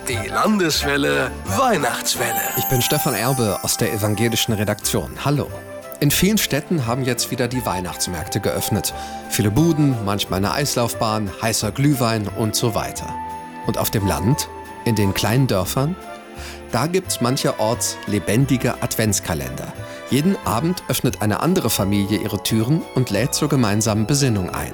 Die Landeswelle Weihnachtswelle. Ich bin Stefan Erbe aus der evangelischen Redaktion. Hallo. In vielen Städten haben jetzt wieder die Weihnachtsmärkte geöffnet. Viele Buden, manchmal eine Eislaufbahn, heißer Glühwein und so weiter. Und auf dem Land? In den kleinen Dörfern? Da gibt's mancherorts lebendige Adventskalender. Jeden Abend öffnet eine andere Familie ihre Türen und lädt zur gemeinsamen Besinnung ein.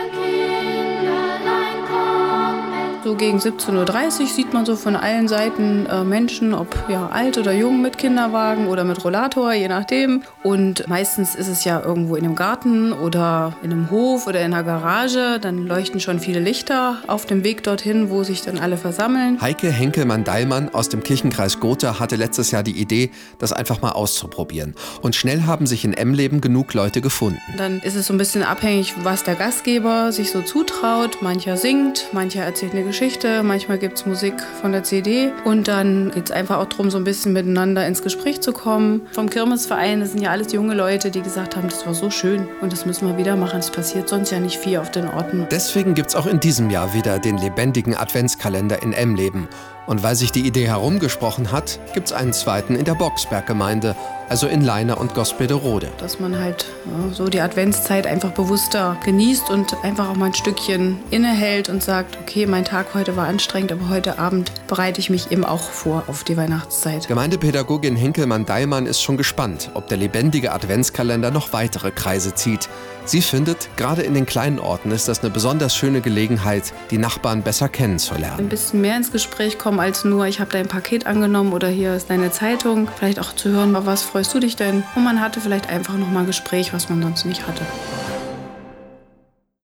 So gegen 17:30 Uhr sieht man so von allen Seiten Menschen, ob ja alt oder jung, mit Kinderwagen oder mit Rollator, je nachdem. Und meistens ist es ja irgendwo in einem Garten oder in einem Hof oder in einer Garage. Dann leuchten schon viele Lichter auf dem Weg dorthin, wo sich dann alle versammeln. Heike Henkelmann-Deilmann aus dem Kirchenkreis Gotha hatte letztes Jahr die Idee, das einfach mal auszuprobieren. Und schnell haben sich in Emleben genug Leute gefunden. Dann ist es so ein bisschen abhängig, was der Gastgeber sich so zutraut. Mancher singt, mancher erzählt eine Geschichte, manchmal gibt es Musik von der CD und dann geht es einfach auch darum, so ein bisschen miteinander ins Gespräch zu kommen. Vom Kirmesverein, das sind ja alles junge Leute, die gesagt haben, das war so schön und das müssen wir wieder machen, das passiert sonst ja nicht viel auf den Orten. Deswegen gibt es auch in diesem Jahr wieder den lebendigen Adventskalender in Emleben. Und weil sich die Idee herumgesprochen hat, gibt es einen zweiten in der Boxberg-Gemeinde, also in Leina und Gospederode. Dass man halt so die Adventszeit einfach bewusster genießt und einfach auch mal ein Stückchen innehält und sagt, okay, mein Tag heute war anstrengend, aber heute Abend bereite ich mich eben auch vor auf die Weihnachtszeit. Gemeindepädagogin Henkelmann-Deilmann ist schon gespannt, ob der lebendige Adventskalender noch weitere Kreise zieht. Sie findet, gerade in den kleinen Orten ist das eine besonders schöne Gelegenheit, die Nachbarn besser kennenzulernen. Ein bisschen mehr ins Gespräch kommen als nur, ich habe dein Paket angenommen oder hier ist deine Zeitung. Vielleicht auch zu hören, auf was freust du dich denn? Und man hatte vielleicht einfach noch mal ein Gespräch, was man sonst nicht hatte.